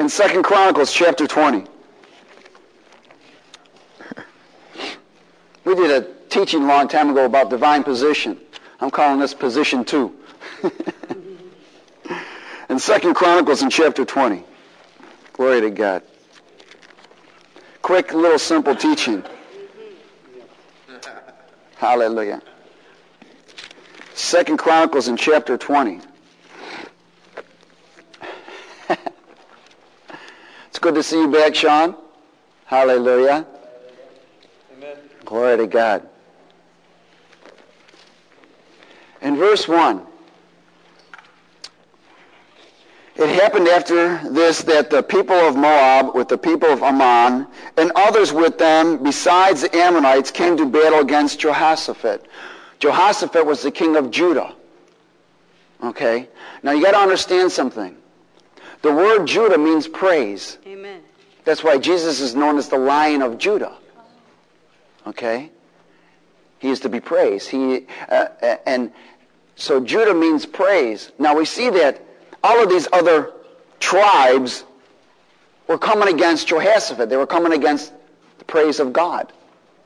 in 2 Chronicles chapter 20. We did a teaching a long time ago about divine position. I'm calling this position 2. In 2 Chronicles in chapter 20. Glory to God. Quick, little, simple teaching. Hallelujah. 2 Chronicles in chapter 20. It's good to see you back, Sean. Hallelujah. Amen. Glory to God. In verse 1, it happened after this that the people of Moab with the people of Ammon and others with them besides the Ammonites came to battle against Jehoshaphat. Jehoshaphat was the king of Judah. Okay? Now you got to understand something. The word Judah means praise. Amen. That's why Jesus is known as the Lion of Judah. Okay? He is to be praised. And so Judah means praise. Now we see that all of these other tribes were coming against Jehoshaphat. They were coming against the praise of God.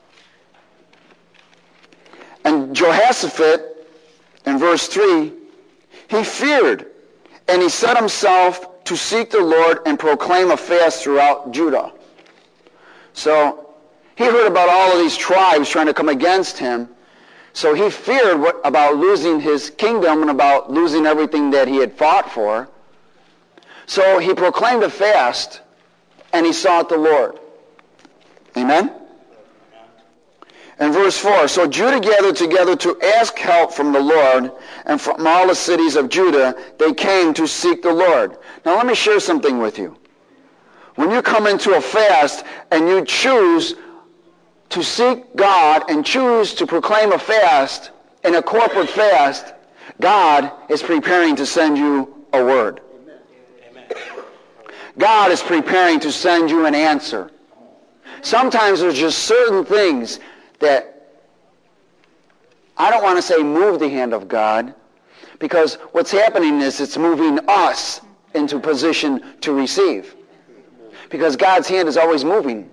And Jehoshaphat, in verse 3, he feared, and he set himself to seek the Lord and proclaim a fast throughout Judah. So he heard about all of these tribes trying to come against him. So he feared about losing his kingdom and about losing everything that he had fought for. So he proclaimed a fast and he sought the Lord. Amen? And verse 4, so Judah gathered together to ask help from the Lord, and from all the cities of Judah they came to seek the Lord. Now let me share something with you. When you come into a fast and you choose to seek God and choose to proclaim a fast, in a corporate fast, God is preparing to send you a word. Amen. God is preparing to send you an answer. Sometimes there's just certain things that I don't want to say move the hand of God, because what's happening is it's moving us into position to receive. Because God's hand is always moving.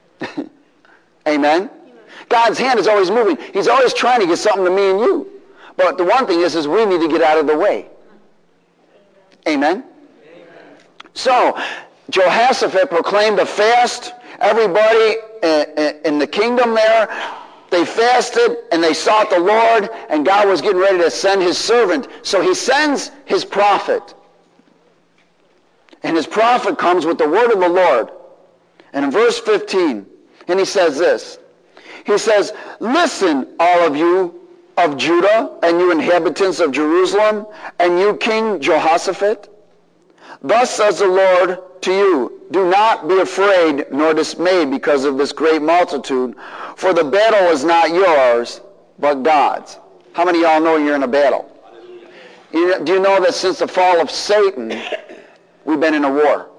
Amen? God's hand is always moving. He's always trying to get something to me and you. But the one thing is we need to get out of the way. Amen? So, Jehoshaphat proclaimed a fast. Everybody in the kingdom there, they fasted and they sought the Lord, and God was getting ready to send his servant. So he sends his prophet. And his prophet comes with the word of the Lord. And in verse 15, and he says this. He says, listen, all of you of Judah, and you inhabitants of Jerusalem, and you King Jehoshaphat. Thus says the Lord to you, do not be afraid nor dismayed because of this great multitude, for the battle is not yours, but God's. How many of y'all know you're in a battle? Do you know that since the fall of Satan, we've been in a war?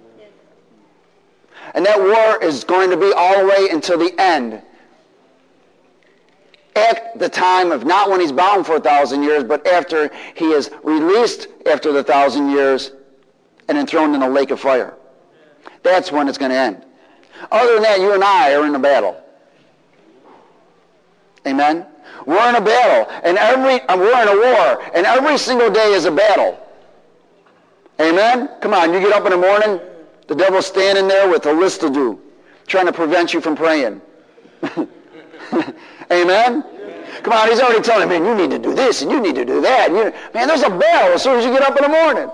And that war is going to be all the way until the end. At the time of, not when he's bound for 1,000 years, but after he is released after the 1,000 years and then thrown in a lake of fire. That's when it's going to end. Other than that, you and I are in a battle. Amen? We're in a battle, and we're in a war, and every single day is a battle. Amen? Come on, you get up in the morning, the devil's standing there with a list to do, trying to prevent you from praying. Amen? Come on, he's already telling me, man, you need to do this, and you need to do that. Man, there's a battle as soon as you get up in the morning.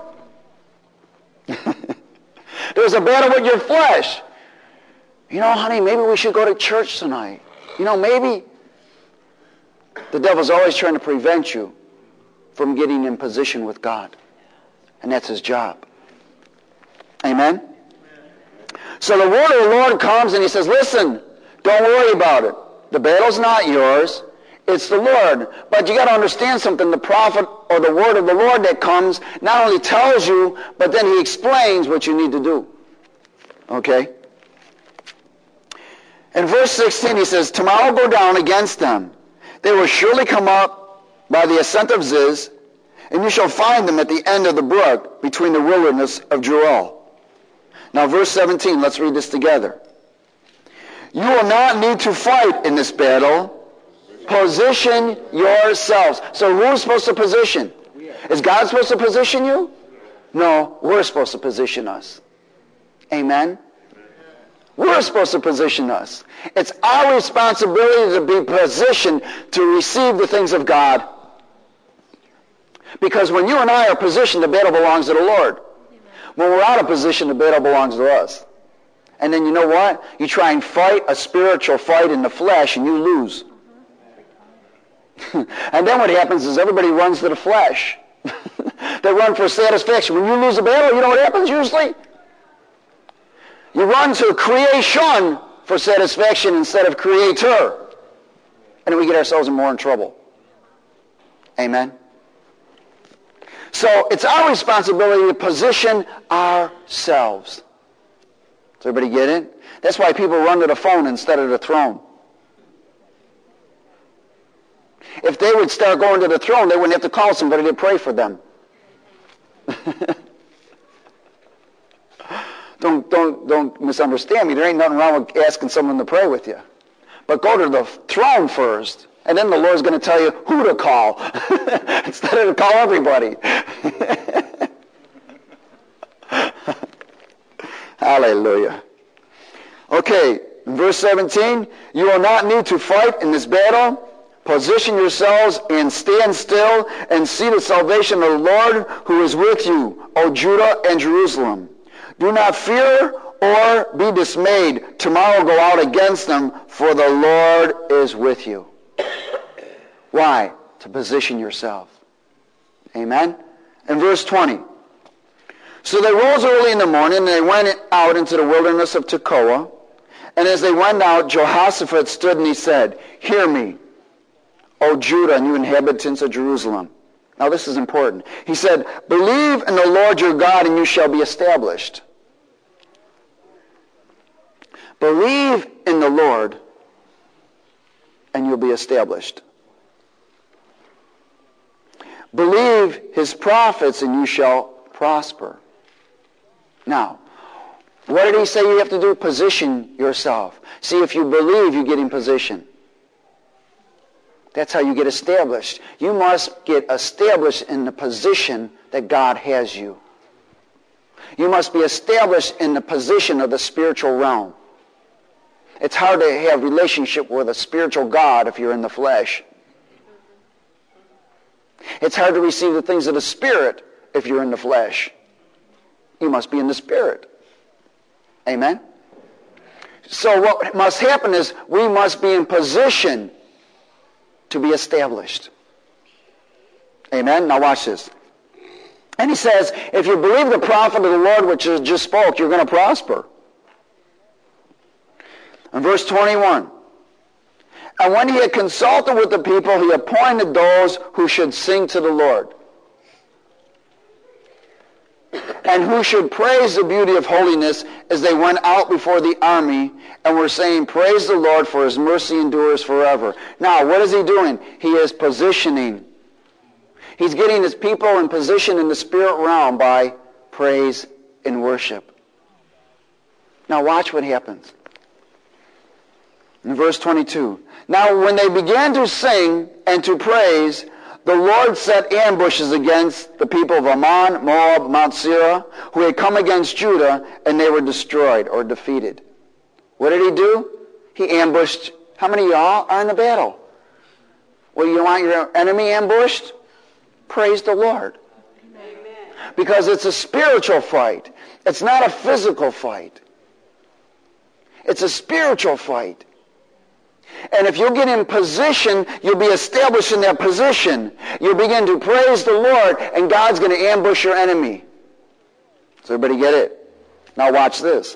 There's a battle with your flesh. You know, honey, maybe we should go to church tonight. You know, maybe. The devil's always trying to prevent you from getting in position with God. And that's his job. Amen? So the word of the Lord comes and he says, listen, don't worry about it. The battle's not yours. It's the Lord. But you got to understand something. The prophet or the word of the Lord that comes not only tells you, but then he explains what you need to do. Okay? In verse 16 he says, tomorrow go down against them. They will surely come up by the ascent of Ziz, and you shall find them at the end of the brook between the wilderness of Jeruel. Now verse 17, let's read this together. You will not need to fight in this battle. Position yourselves. So who's supposed to position? Is God supposed to position you? No, we're supposed to position us. Amen? We're supposed to position us. It's our responsibility to be positioned to receive the things of God. Because when you and I are positioned, the battle belongs to the Lord. When we're out of position, the battle belongs to us. And then you know what? You try and fight a spiritual fight in the flesh and you lose. And then what happens is everybody runs to the flesh. They run for satisfaction. When you lose a battle, you know what happens usually? You run to creation for satisfaction instead of creator. And then we get ourselves more in trouble. Amen? So it's our responsibility to position ourselves. Does everybody get it? That's why people run to the phone instead of the throne. If they would start going to the throne, they wouldn't have to call somebody to pray for them. Don't misunderstand me. There ain't nothing wrong with asking someone to pray with you. But go to the throne first, and then the Lord's going to tell you who to call instead of to call everybody. Hallelujah. Okay, verse 17. You will not need to fight in this battle. Position yourselves and stand still and see the salvation of the Lord who is with you, O Judah and Jerusalem. Do not fear or be dismayed. Tomorrow go out against them, for the Lord is with you. Why? To position yourself. Amen? And verse 20. So they rose early in the morning, and they went out into the wilderness of Tekoa. And as they went out, Jehoshaphat stood and he said, Hear me, O Judah, and you inhabitants of Jerusalem. Now this is important. He said, Believe in the Lord your God, and you shall be established. Believe in the Lord, and you'll be established. Believe his prophets, and you shall prosper. Now, what did he say you have to do? Position yourself. See, if you believe, you get in position. That's how you get established. You must get established in the position that God has you. You must be established in the position of the spiritual realm. It's hard to have relationship with a spiritual God if you're in the flesh. It's hard to receive the things of the Spirit if you're in the flesh. You must be in the Spirit. Amen? So what must happen is we must be in position to be established. Amen? Now watch this. And he says, if you believe the prophet of the Lord which just spoke, you're going to prosper. In verse 21, and when he had consulted with the people, he appointed those who should sing to the Lord, and who should praise the beauty of holiness as they went out before the army and were saying, Praise the Lord, for his mercy endures forever. Now, what is he doing? He is positioning. He's getting his people in position in the spirit realm by praise and worship. Now watch what happens. In verse 22, now when they began to sing and to praise, the Lord set ambushes against the people of Ammon, Moab, Mount Seir, who had come against Judah, and they were destroyed or defeated. What did he do? He ambushed. How many of y'all are in the battle? Well, you want your enemy ambushed? Praise the Lord. Amen. Because it's a spiritual fight. It's not a physical fight. It's a spiritual fight. And if you get in position, you'll be established in that position. You'll begin to praise the Lord, and God's going to ambush your enemy. Does everybody get it? Now watch this.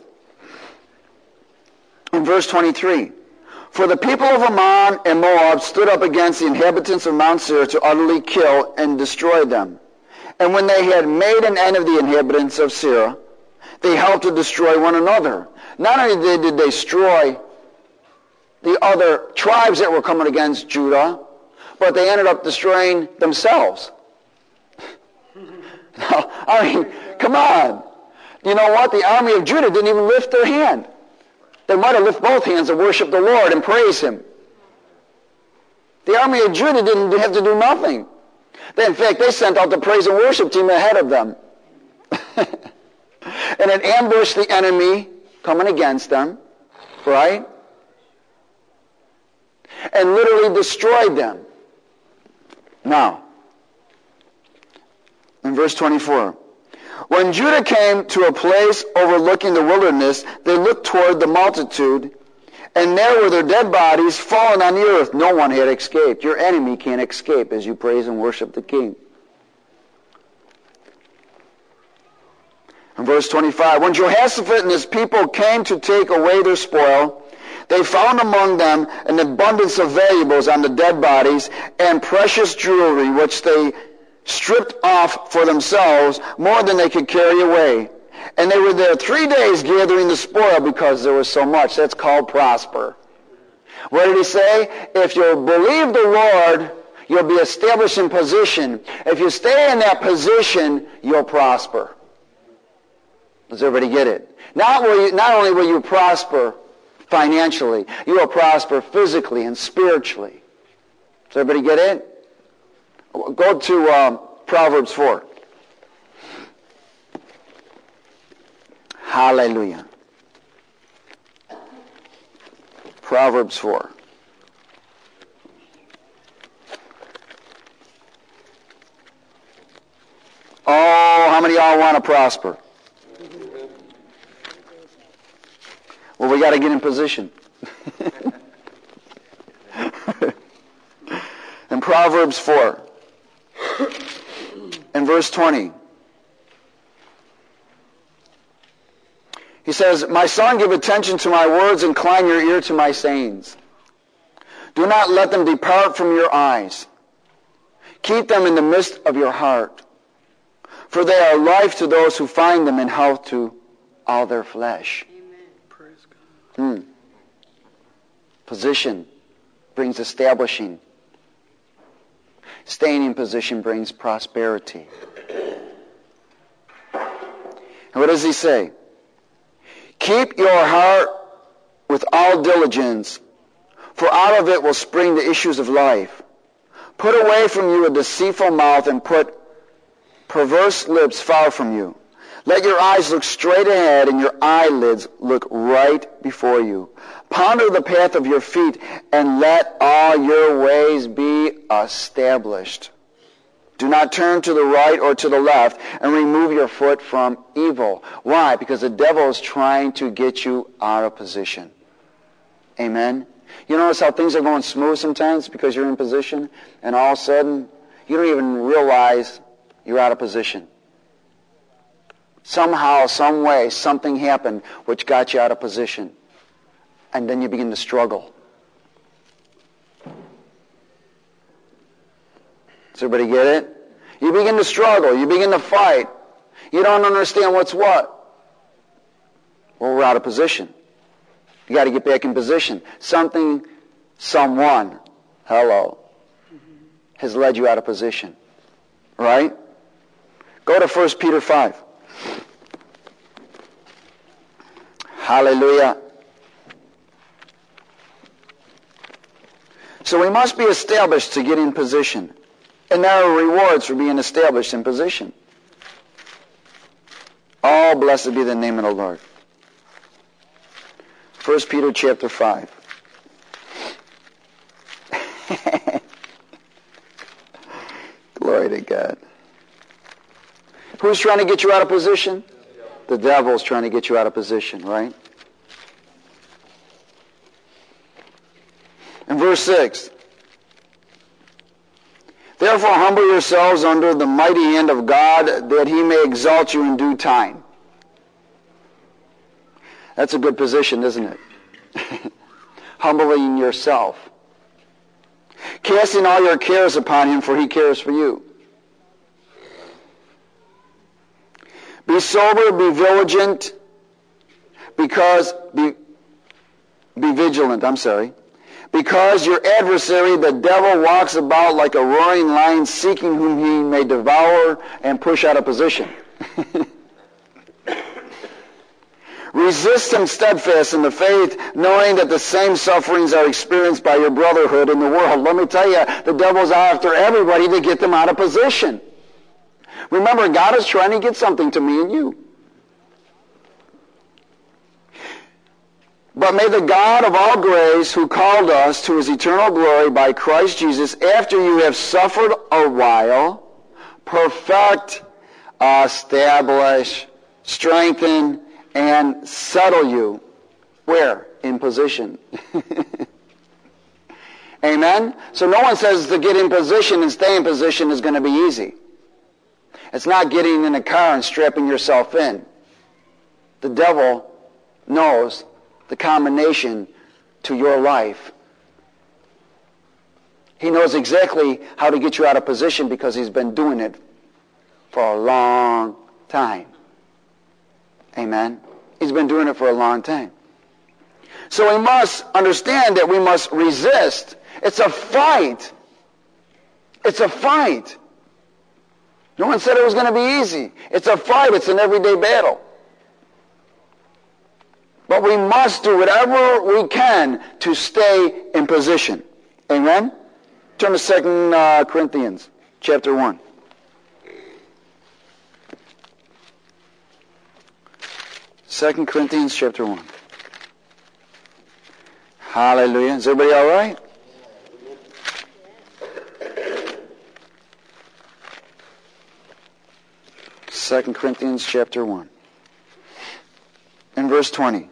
In verse 23, for the people of Ammon and Moab stood up against the inhabitants of Mount Seir to utterly kill and destroy them. And when they had made an end of the inhabitants of Seir, they helped to destroy one another. Not only did they destroy the other tribes that were coming against Judah, but they ended up destroying themselves. Now, I mean, come on. You know what? The army of Judah didn't even lift their hand. They might have lifted both hands and worship the Lord and praise Him. The army of Judah didn't have to do nothing. In fact, they sent out the praise and worship team ahead of them. And it ambushed the enemy coming against them, right? And literally destroyed them. Now, in verse 24, when Judah came to a place overlooking the wilderness, they looked toward the multitude, and there were their dead bodies fallen on the earth. No one had escaped. Your enemy can't escape as you praise and worship the King. In verse 25, when Jehoshaphat and his people came to take away their spoil, they found among them an abundance of valuables on the dead bodies and precious jewelry, which they stripped off for themselves, more than they could carry away. And they were there 3 days gathering the spoil because there was so much. That's called prosper. What did he say? If you believe the Lord, you'll be established in position. If you stay in that position, you'll prosper. Does everybody get it? Not only will you prosper financially, you will prosper physically and spiritually. Does everybody get it? Go to Proverbs 4. Hallelujah. Proverbs 4. Oh, how many of y'all want to prosper? Well, we got to get in position. In Proverbs 4, in verse 20, he says, my son, give attention to my words, incline your ear to my sayings. Do not let them depart from your eyes. Keep them in the midst of your heart. For they are life to those who find them and health to all their flesh. Position brings establishing. Staying in position brings prosperity. And what does he say? Keep your heart with all diligence, for out of it will spring the issues of life. Put away from you a deceitful mouth and put perverse lips far from you. Let your eyes look straight ahead and your eyelids look right before you. Ponder the path of your feet and let all your ways be established. Do not turn to the right or to the left and remove your foot from evil. Why? Because the devil is trying to get you out of position. Amen? You notice how things are going smooth sometimes because you're in position, and all of a sudden you don't even realize you're out of position. Somehow, some way, something happened which got you out of position. And then you begin to struggle. Does everybody get it? You begin to struggle. You begin to fight. You don't understand what's what. Well, we're out of position. You got to get back in position. Something, someone, hello, has led you out of position. Right? Go to 1 Peter 5. Hallelujah. So we must be established to get in position. And there are rewards for being established in position. Oh, blessed be the name of the Lord. 1 Peter chapter 5. Glory to God. Who's trying to get you out of position? The devil's trying to get you out of position, right? In verse 6, therefore humble yourselves under the mighty hand of God, that he may exalt you in due time. That's a good position, isn't it? Humbling yourself. Casting all your cares upon him, for he cares for you. Be sober, be vigilant, be vigilant, because your adversary, the devil, walks about like a roaring lion, seeking whom he may devour and push out of position. Resist him steadfast in the faith, knowing that the same sufferings are experienced by your brotherhood in the world. Let me tell you, the devil's after everybody to get them out of position. Remember, God is trying to get something to me and you. But may the God of all grace, who called us to his eternal glory by Christ Jesus, after you have suffered a while, perfect, establish, strengthen, and settle you. Where? In position. Amen? So no one says to get in position and stay in position is going to be easy. It's not getting in a car and strapping yourself in. The devil knows the combination to your life. He knows exactly how to get you out of position because he's been doing it for a long time. Amen? He's been doing it for a long time. So we must understand that we must resist. It's a fight. It's a fight. No one said it was going to be easy. It's a fight. It's an everyday battle. But we must do whatever we can to stay in position. Amen? Turn to 2 Corinthians chapter 1. 2 Corinthians chapter 1. Hallelujah. Is everybody all right? Second Corinthians chapter 1. In verse 20.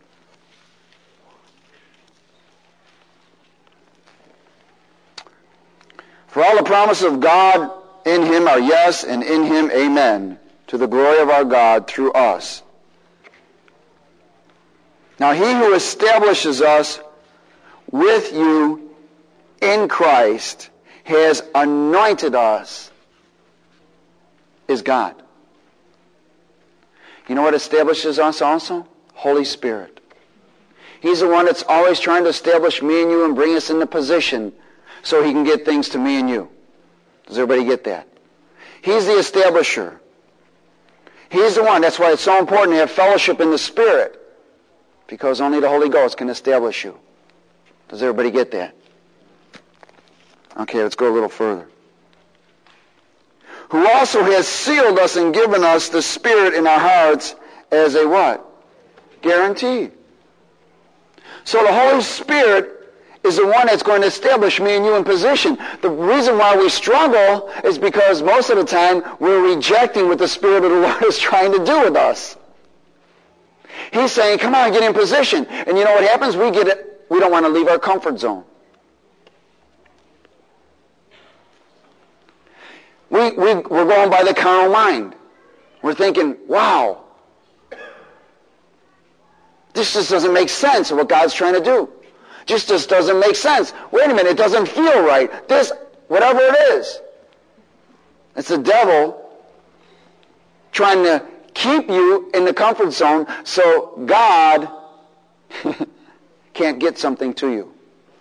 For all the promises of God in him are yes, and in him amen, to the glory of our God through us. Now he who establishes us with you in Christ has anointed us is God. You know what establishes us also? Holy Spirit. He's the one that's always trying to establish me and you and bring us into position so he can get things to me and you. Does everybody get that? He's the establisher. He's the one. That's why it's so important to have fellowship in the Spirit, because only the Holy Ghost can establish you. Does everybody get that? Okay, let's go a little further. Who also has sealed us and given us the Spirit in our hearts as a what? Guarantee. So the Holy Spirit is the one that's going to establish me and you in position. The reason why we struggle is because most of the time we're rejecting what the Spirit of the Lord is trying to do with us. He's saying, come on, get in position. And you know what happens? We don't want to leave our comfort zone. We're going by the carnal mind. We're thinking, wow, this just doesn't make sense of what God's trying to do. Just doesn't make sense. Wait a minute, it doesn't feel right. This, whatever it is. It's the devil trying to keep you in the comfort zone so God can't get something to you.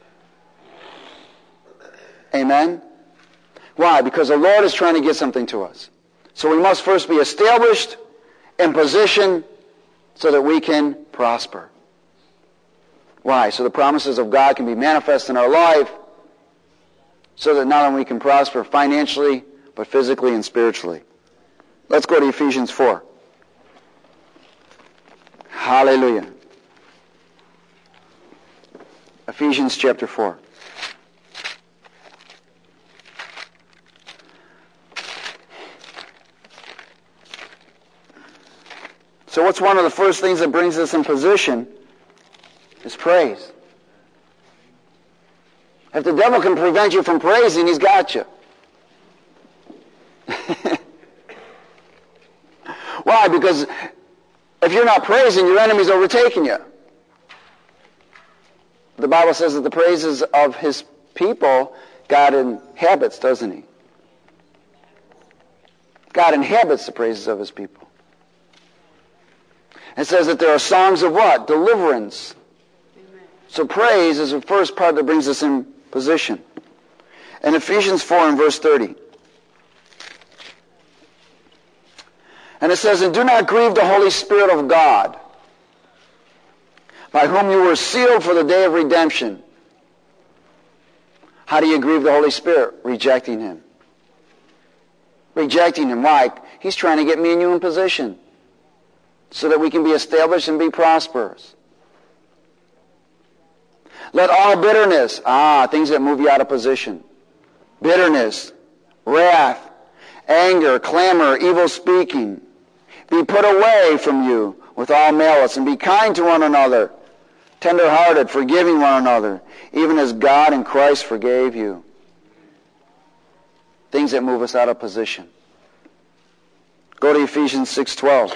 Amen? Why? Because the Lord is trying to get something to us. So we must first be established in position so that we can prosper. Why? So the promises of God can be manifest in our life so that not only we can prosper financially, but physically and spiritually. Let's go to Ephesians 4. Hallelujah. Ephesians chapter 4. So what's one of the first things that brings us in position? Is praise. If the devil can prevent you from praising, he's got you. Why? Because if you're not praising, your enemy's overtaking you. The Bible says that the praises of his people, God inhabits, doesn't he? God inhabits the praises of his people. It says that there are songs of what? Deliverance. So praise is the first part that brings us in position. In Ephesians 4 and verse 30. And it says, and do not grieve the Holy Spirit of God, by whom you were sealed for the day of redemption. How do you grieve the Holy Spirit? Rejecting Him. Rejecting Him. Why? He's trying to get me and you in position so that we can be established and be prosperous. Let all bitterness, things that move you out of position. Bitterness, wrath, anger, clamor, evil speaking, be put away from you with all malice, and be kind to one another, tender-hearted, forgiving one another, even as God in Christ forgave you. Things that move us out of position. Go to Ephesians 6:12.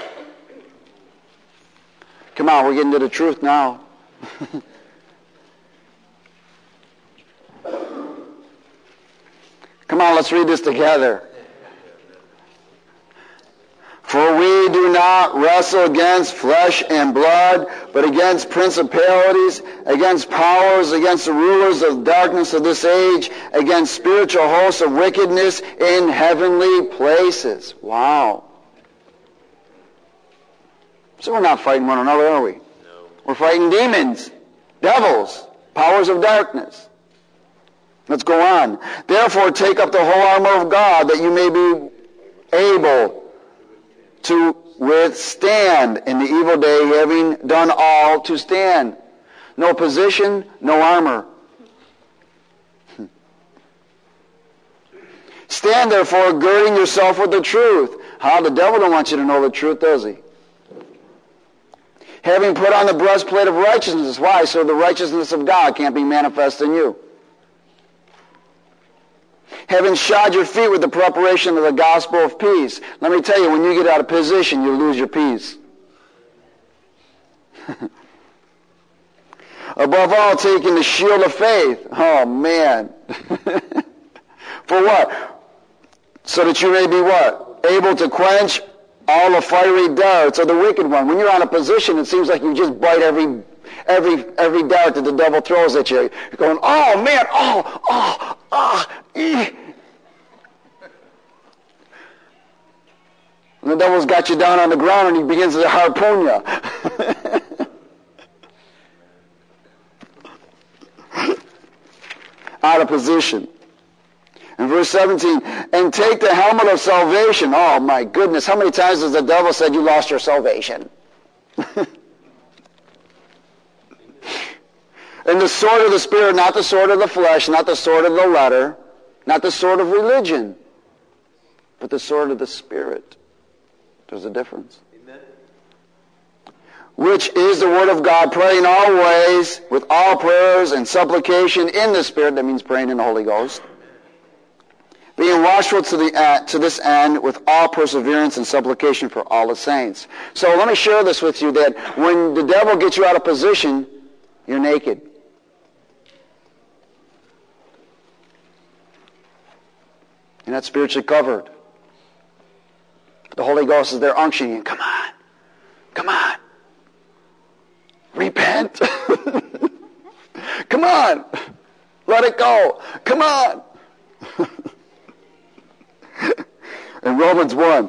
Come on, we're getting to the truth now. Come on, let's read this together. For we do not wrestle against flesh and blood, but against principalities, against powers, against the rulers of darkness of this age, against spiritual hosts of wickedness in heavenly places. Wow. So we're not fighting one another, are we? No. We're fighting demons, devils, powers of darkness. Let's go on. Therefore, take up the whole armor of God, that you may be able to withstand in the evil day, having done all to stand. No position, no armor. Stand therefore, girding yourself with the truth. How? The devil don't want you to know the truth, does he? Having put on the breastplate of righteousness. Why? So the righteousness of God can't be manifest in you. Having shod your feet with the preparation of the gospel of peace. Let me tell you, when you get out of position, you lose your peace. Above all, taking the shield of faith. Oh, man. For what? So that you may be what? Able to quench all the fiery darts of the wicked one. When you're out of position, it seems like you just bite every dart that the devil throws at you. You're going, oh, man, And the devil's got you down on the ground and he begins to harpoon you. Out of position. In verse 17, and take the helmet of salvation. Oh my goodness, how many times has the devil said you lost your salvation? And the sword of the Spirit, not the sword of the flesh, not the sword of the letter, not the sword of religion, but the sword of the Spirit. There's a difference. Amen. Which is the Word of God, praying always with all prayers and supplication in the Spirit. That means praying in the Holy Ghost. Being watchful to this end with all perseverance and supplication for all the saints. So let me share this with you, that when the devil gets you out of position, you're naked. You're not spiritually covered. The Holy Ghost is there unctioning you. Come on. Come on. Repent. Come on. Let it go. Come on. In Romans 1.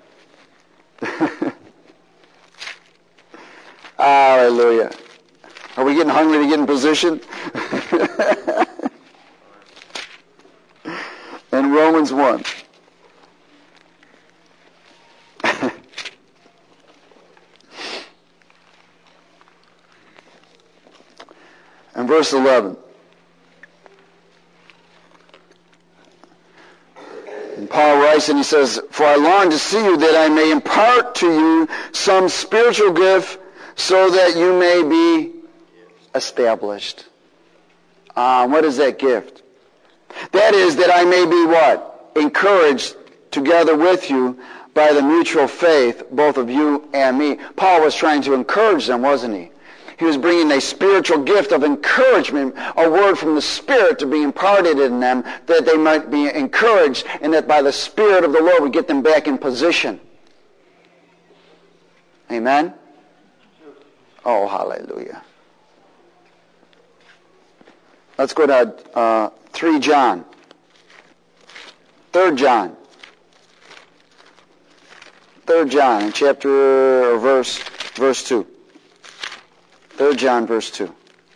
Hallelujah. Are we getting hungry to get in position? In Romans 1. In verse 11. And Paul writes and he says, for I long to see you that I may impart to you some spiritual gift so that you may be established. What is that gift? That is that I may be what? Encouraged together with you by the mutual faith, both of you and me. Paul was trying to encourage them, wasn't he? He was bringing a spiritual gift of encouragement, a word from the Spirit to be imparted in them, that they might be encouraged, and that by the Spirit of the Lord would get them back in position. Amen? Oh, hallelujah. Let's go to 3 John. 3 John. 3 John, chapter or verse 2. 3 John verse 2.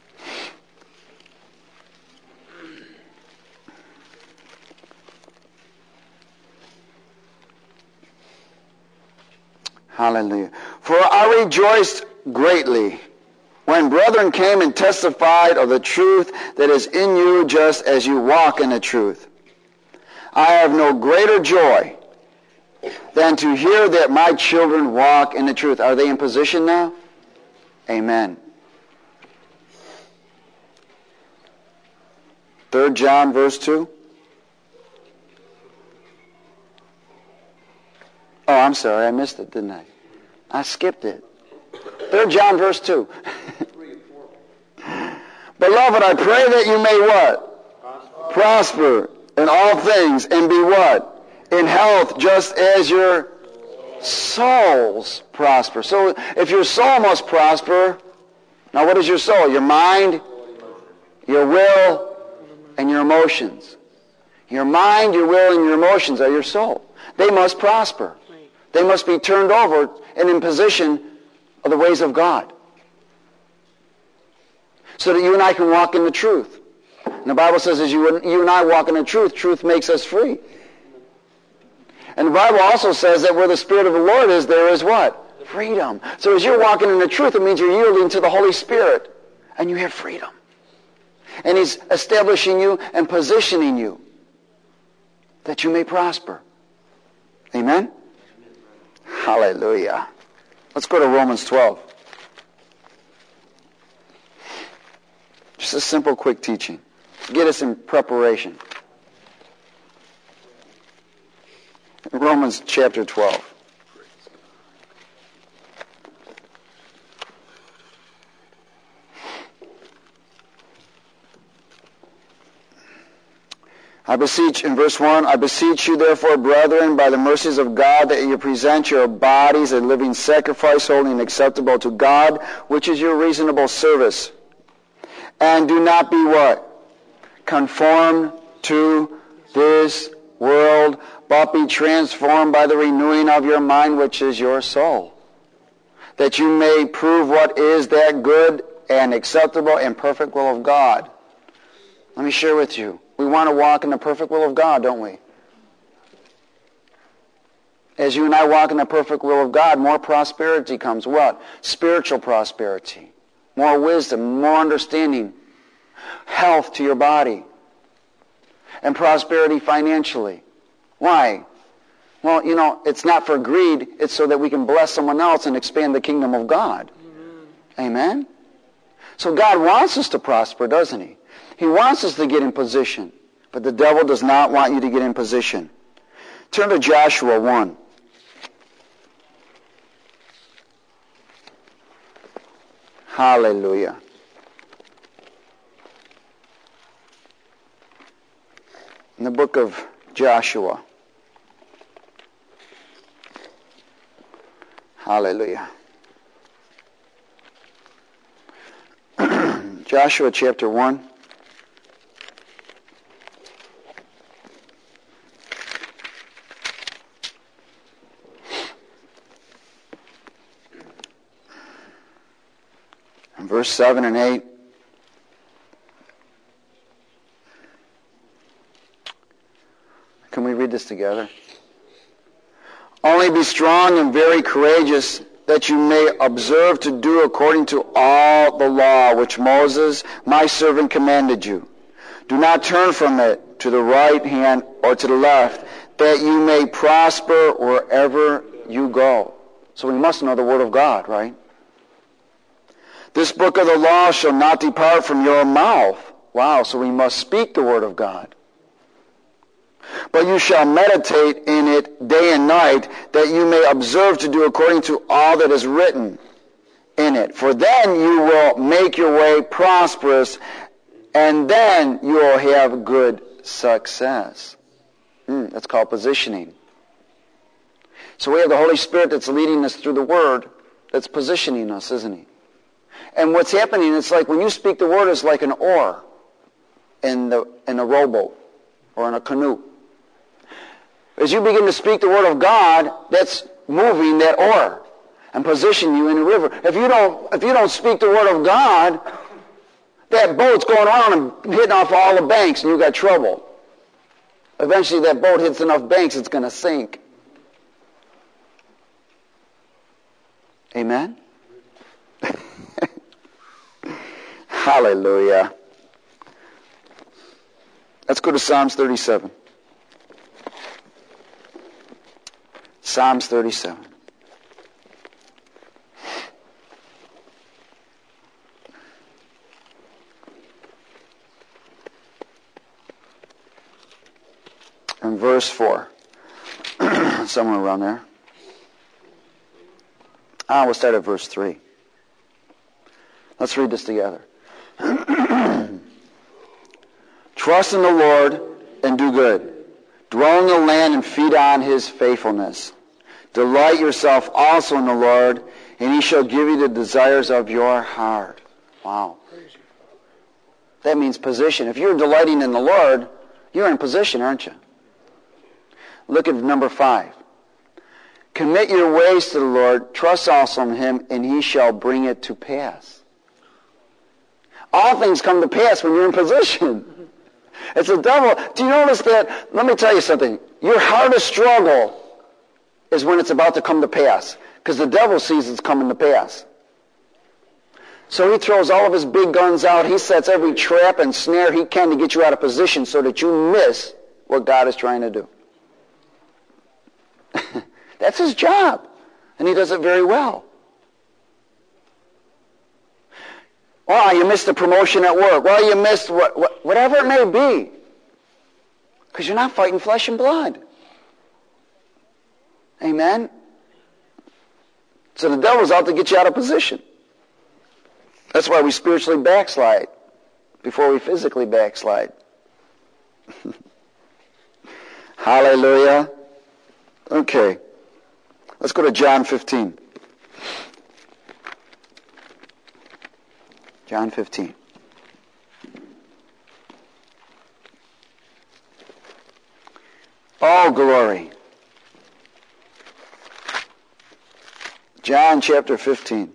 Hallelujah. For I rejoiced greatly when brethren came and testified of the truth that is in you, just as you walk in the truth. I have no greater joy than to hear that my children walk in the truth. Are they in position now? Amen. 3 John verse 2. Oh, I'm sorry, I missed it, didn't I? I skipped it. 3 John verse 2. Beloved, I pray that you may what? Prosper in all things and be what? In health, just as your souls prosper. So if your soul must prosper, now what is your soul? Your mind, your will, and your emotions. Your mind, your will, and your emotions are your soul. They must prosper. They must be turned over and in position of the ways of God, so that you and I can walk in the truth. And the Bible says as you and I walk in the truth, truth makes us free. And the Bible also says that where the Spirit of the Lord is, there is what? Freedom. So as you're walking in the truth, it means you're yielding to the Holy Spirit, and you have freedom. And He's establishing you and positioning you that you may prosper. Amen? Hallelujah. Let's go to Romans 12. Just a simple, quick teaching to get us in preparation. Romans chapter 12. I beseech, in verse 1, I beseech you therefore, brethren, by the mercies of God, that you present your bodies a living sacrifice, holy and acceptable to God, which is your reasonable service. And do not be what? Conformed to this world, but be transformed by the renewing of your mind, which is your soul, that you may prove what is that good and acceptable and perfect will of God. Let me share with you. We want to walk in the perfect will of God, don't we? As you and I walk in the perfect will of God, more prosperity comes. What? Spiritual prosperity. More wisdom, more understanding. Health to your body. And prosperity financially. Why? Well, you know, it's not for greed. It's so that we can bless someone else and expand the kingdom of God. Amen? So God wants us to prosper, doesn't He? He wants us to get in position. But the devil does not want you to get in position. Turn to Joshua 1. Hallelujah. In the book of Joshua. Hallelujah. Joshua chapter 1. Verse 7 and 8. Can we read this together? Only be strong and very courageous, that you may observe to do according to all the law which Moses, my servant, commanded you. Do not turn from it to the right hand or to the left, that you may prosper wherever you go. So we must know the Word of God, right? This book of the law shall not depart from your mouth. Wow, so we must speak the Word of God. But you shall meditate in it day and night, that you may observe to do according to all that is written in it. For then you will make your way prosperous, and then you will have good success. That's called positioning. So we have the Holy Spirit that's leading us through the Word, that's positioning us, isn't He? And what's happening, it's like when you speak the Word, it's like an oar in a rowboat or in a canoe. As you begin to speak the Word of God, that's moving that oar. and position you in the river. If you don't speak the word of God, that boat's going around and hitting off all the banks, and you got trouble. Eventually, that boat hits enough banks, it's going to sink. Amen? Hallelujah. Let's go to Psalms 37. Psalms 37. And verse 4. Somewhere around there. We'll start at verse 3. Let's read this together. Trust in the Lord and do good. Dwell in the land and feed on his faithfulness. Delight yourself also in the Lord, and he shall give you the desires of your heart. Wow. That means position. If you're delighting in the Lord, you're in position, aren't you? Look at number 5. Commit your ways to the Lord, trust also in him, and he shall bring it to pass. All things come to pass when you're in position. It's the devil. Do you notice that? Let me tell you something. Your hardest struggle is when it's about to come to pass, because the devil sees it's coming to pass. So he throws all of his big guns out. He sets every trap and snare he can to get you out of position so that you miss what God is trying to do. That's his job, and he does it very well. Well, you missed a promotion at work. Well, you missed whatever it may be, because you're not fighting flesh and blood. Amen? So the devil's out to get you out of position. That's why we spiritually backslide before we physically backslide. Hallelujah. Okay. Let's go to John 15. John 15. Oh, glory. John chapter 15.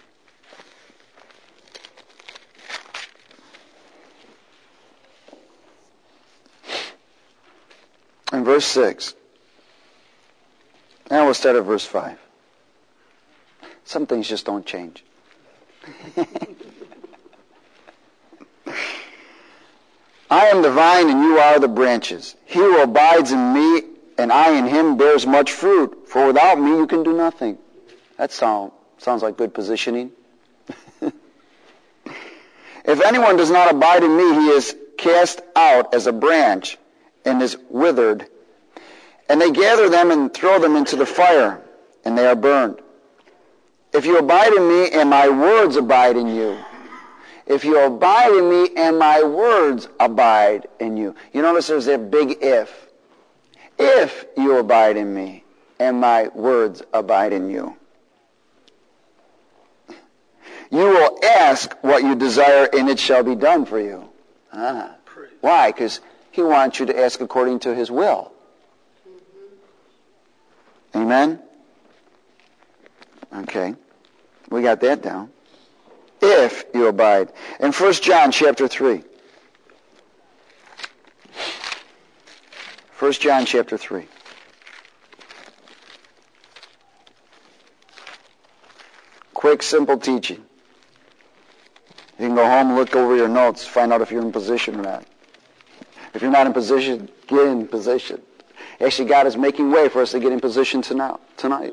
And verse 6. Now we'll start at verse 5. Some things just don't change. I am the vine and you are the branches. He who abides in me and I in him bears much fruit. For without me you can do nothing. That sounds like good positioning. If anyone does not abide in me, he is cast out as a branch and is withered. And they gather them and throw them into the fire, and they are burned. If you abide in me and my words abide in you. If you abide in me and my words abide in you. You notice there's a big if. If you abide in me and my words abide in you. You will ask what you desire and it shall be done for you. Why? Because he wants you to ask according to his will. Amen? Okay. We got that down. If you abide. In 1 John chapter 3. 1 John chapter 3. Quick, simple teaching. You can go home and look over your notes, find out if you're in position or not. If you're not in position, get in position. Actually, God is making way for us to get in position tonight.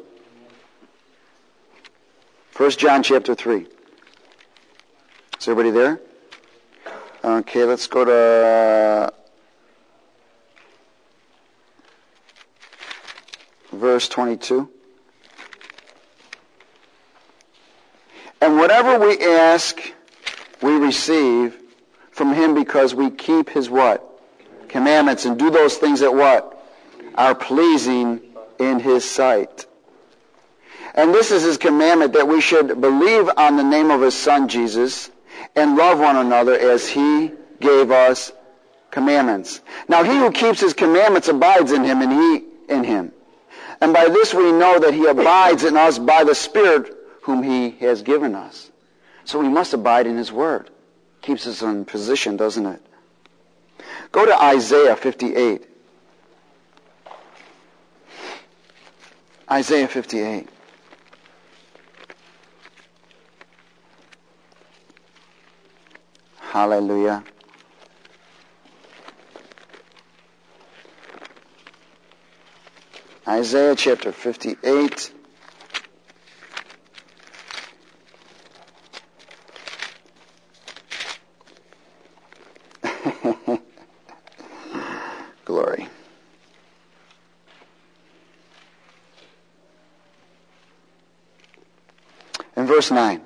1 John chapter 3. Is everybody there? Okay, let's go to verse 22. And whatever we ask, we receive from him because we keep his what? Commandments, and do those things that what? Are pleasing in his sight. And this is his commandment, that we should believe on the name of his Son Jesus and love one another as he gave us commandments. Now he who keeps his commandments abides in him and he in him. And by this we know that he abides in us by the Spirit whom he has given us. So we must abide in his word. Keeps us in position, doesn't it? Go to Isaiah 58. Isaiah 58. Hallelujah. Isaiah chapter 58. Glory. In verse 9.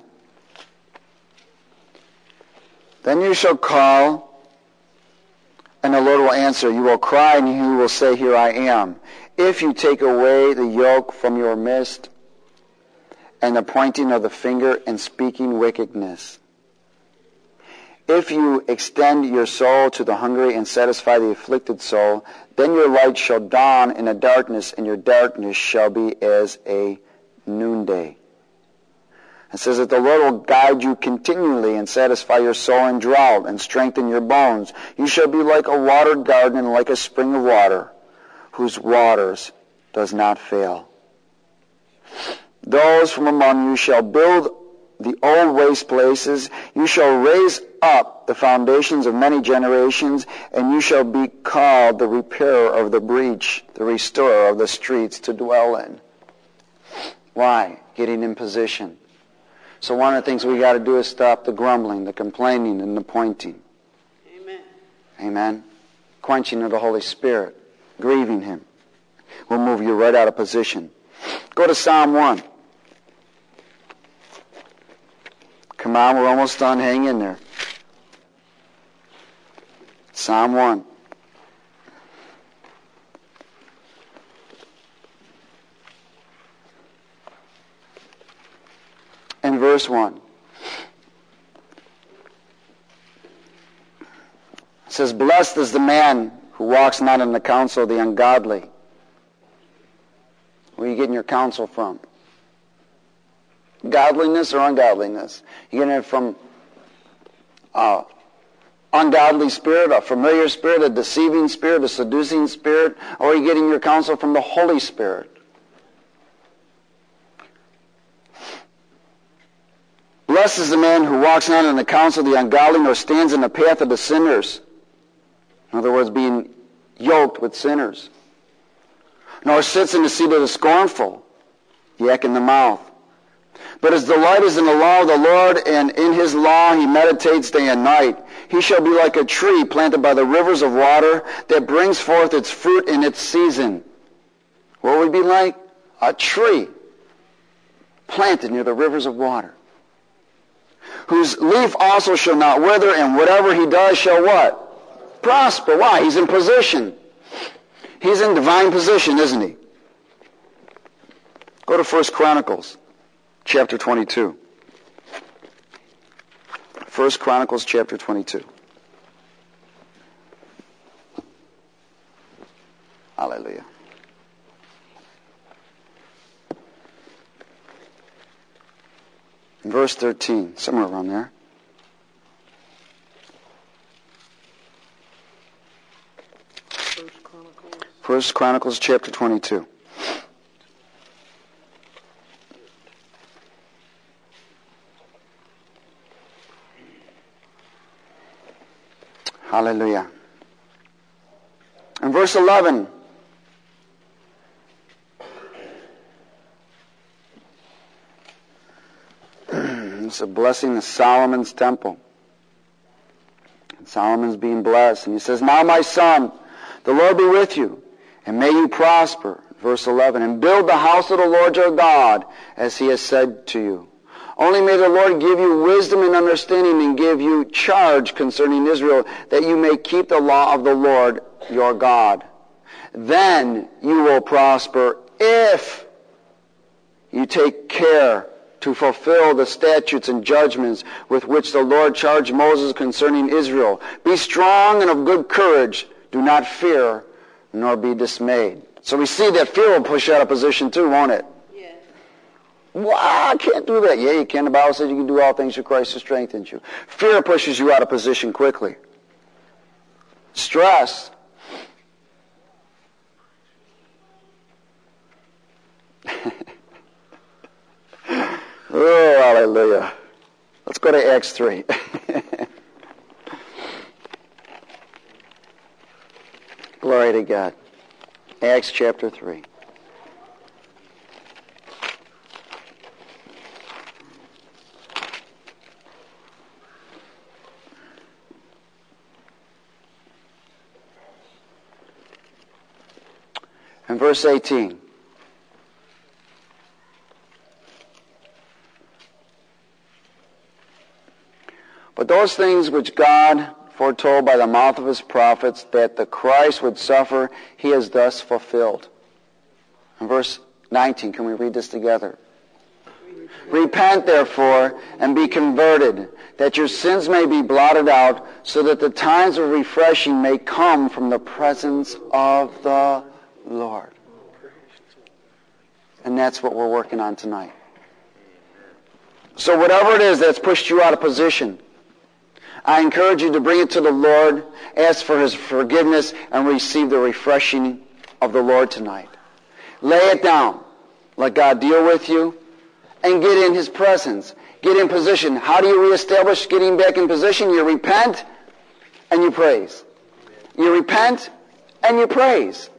Then you shall call, and the Lord will answer. You will cry, and he will say, Here I am. If you take away the yoke from your midst, and the pointing of the finger and speaking wickedness, if you extend your soul to the hungry and satisfy the afflicted soul, then your light shall dawn in a darkness, and your darkness shall be as a noonday. It says that the Lord will guide you continually and satisfy your soul in drought and strengthen your bones. You shall be like a watered garden and like a spring of water, whose waters does not fail. Those from among you shall build the old waste places. You shall raise up the foundations of many generations, and you shall be called the repairer of the breach, the restorer of the streets to dwell in. Why? Getting in position. So one of the things we got to do is stop the grumbling, the complaining, and the pointing. Amen. Amen. Quenching of the Holy Spirit, grieving him, will move you right out of position. Go to Psalm 1. Come on, we're almost done. Hang in there. Psalm 1. And verse 1. It says, Blessed is the man who walks not in the counsel of the ungodly. Where are you getting your counsel from? Godliness or ungodliness? You getting it from ungodly spirit, a familiar spirit, a deceiving spirit, a seducing spirit, or are you getting your counsel from the Holy Spirit? Blessed is the man who walks not in the counsel of the ungodly, nor stands in the path of the sinners. In other words, being yoked with sinners. Nor sits in the seat of the scornful, yak in the mouth. But his delight is in the law of the Lord, and in his law he meditates day and night. He shall be like a tree planted by the rivers of water that brings forth its fruit in its season. What would it be like? A tree planted near the rivers of water, whose leaf also shall not wither, and whatever he does shall what? Prosper. Why? He's in position. He's in divine position, isn't he? Go to 1 Chronicles, chapter 22. 1 Chronicles, chapter 22. Hallelujah. In verse 13, somewhere around there. First Chronicles chapter 22. Hallelujah. In verse 11. It's a blessing of Solomon's temple. And Solomon's being blessed. And he says, Now my son, the Lord be with you, and may you prosper. Verse 11. And build the house of the Lord your God, as he has said to you. Only may the Lord give you wisdom and understanding, and give you charge concerning Israel, that you may keep the law of the Lord your God. Then you will prosper if you take care to fulfill the statutes and judgments with which the Lord charged Moses concerning Israel. Be strong and of good courage. Do not fear, nor be dismayed. So we see that fear will push you out of position too, won't it? Yes. Well, I can't do that. Yeah, you can. The Bible says you can do all things through Christ who strengthens you. Fear pushes you out of position quickly. Stress. Oh, hallelujah. Let's go to Acts 3. Glory to God. Acts chapter 3. And verse 18. But those things which God foretold by the mouth of his prophets, that the Christ would suffer, he has thus fulfilled. In verse 19, can we read this together? Repent, therefore, and be converted, that your sins may be blotted out, so that the times of refreshing may come from the presence of the Lord. And that's what we're working on tonight. So whatever it is that's pushed you out of position, I encourage you to bring it to the Lord, ask for his forgiveness, and receive the refreshing of the Lord tonight. Lay it down. Let God deal with you, and get in his presence. Get in position. How do you reestablish getting back in position? You repent, and you praise. You repent, and you praise.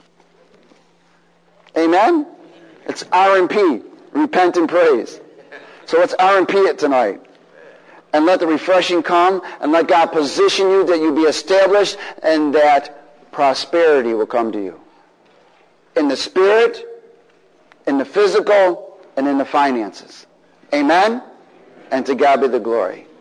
Amen? It's R&P. Repent and praise. So let's R&P it tonight. And let the refreshing come, and let God position you that you be established, and that prosperity will come to you. In the spirit, in the physical, and in the finances. Amen? And to God be the glory.